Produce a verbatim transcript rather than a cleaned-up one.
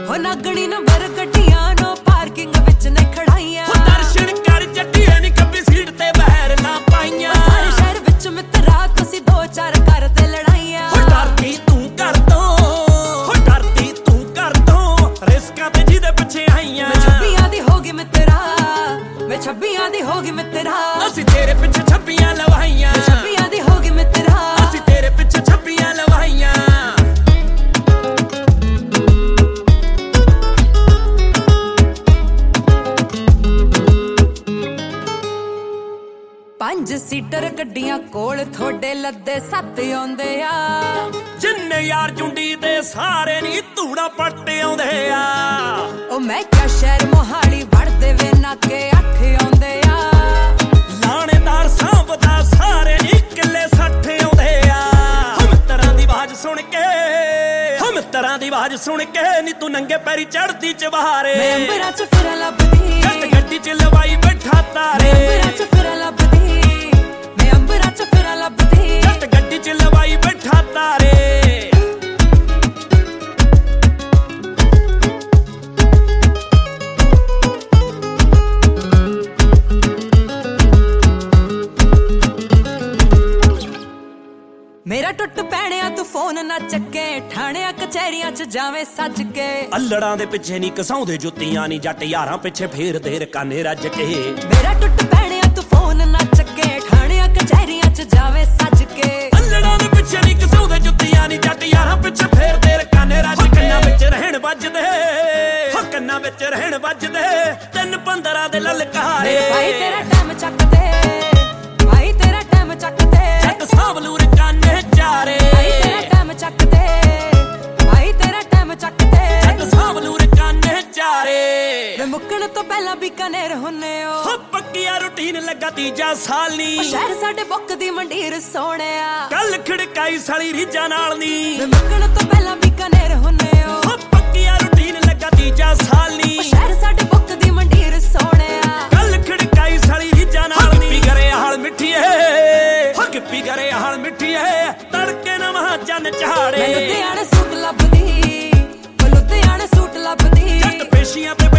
हो नागणी नंबर गड्डियां नो पार्किंग विच ने खड़ाइयां हो दर्शन कर जट्टियां नी कभी सीट ते बहर ना पाइयां सारे शहर विच मित्रा तुसी दो चार करते लड़ाइयां हो डरदी तू कर दो हो डरदी तू कर दो रिस्कां ते जिदे पिछे आईयां मैं छब्बियां दी होगी मित्रा मैं छब्बियां दी होगी मित्रा ਅਸੀਂ ਤੇਰੇ ਪਿੱਛੇ ਛੱਬੀਆਂ ਲਵਾਈਆਂ छब्बियां दी होगी मित्रा ਅਸੀਂ ਤੇਰੇ ਪਿੱਛੇ ਛੱਬੀਆਂ ਲਵਾਈਆਂ पंज सीटर गड्डियां कोल थोड़े लद्दे सत्त आउंदे आ जिन्ने यार जुंडी दे सारे नी धूड़ा पट्ट आउंदे आ ओ मैं क्या शहर मोहाली वड़दे वे नाके अठ आउंदे आ लाणेदार सांभदा सारे नी किले सठ आउंदे आ हम तरह दी आवाज सुन के हम तरह दी आवाज सुन के नी तू नंगे पैरी चढ़दी चवारे मैं अंबरां च फिरां लभदी जट गड्डी च लवाई बैठा तारे मैं अंबरां च फिरां लभदी मैं अंबरां च फिरां लभदी जट गड्डी च लवाई बैठा तारे मेरा टुट पैणिया तू फोन ना चक्के ठाणिया कचहरियां च जावे सज के अल्लड़ां दे पिछे नी कसाउंदे जुत्तियां नी जट यारां पिछे फेर देर काने रज के मेरा टुट पैणिया तू फोन ना चक्के ठाणिया कचहरियां च जावे सज के अल्लड़ां दे पिछे नी कसाउंदे जुत्तियां नी जट यारां पिछे फेर देर काने रज के कन्नां विच रहण वजदे हो कन्नां विच रहण वजदे तीन पंद्रह दे ललकारे भाई तेरा टाइम चक दे भाई तेरा टाइम चक दे जट सावलूर काने चारे भाई तेरा टाइम चक दे भाई तेरा टाइम चक दे जट सावलूर काने चारे मैं मुक्कण तो पहला बीकानेर हुन्ने हो हो पक्किया रूटीन लगा तीजा साल नी शहर साडे बुक दी मंडीर सोहणिया कल खड़काई साली रीजा नाल नी मैं मुक्कण तो पहला बीकानेर हुन्ने हो हो पक्किया रूटीन लगा तीजा साल नी शहर साडे बुक दी मंडीर सोहणिया कल खड़काई साली रीजा नाल नी करे हाल मिठी है हो किप्पी करे हाल मिठी है तड़के न वहां चन चाड़े मैं लुधियाने सूट लभदी मैं लुधियाने सूट लभदी जट पेशियां ते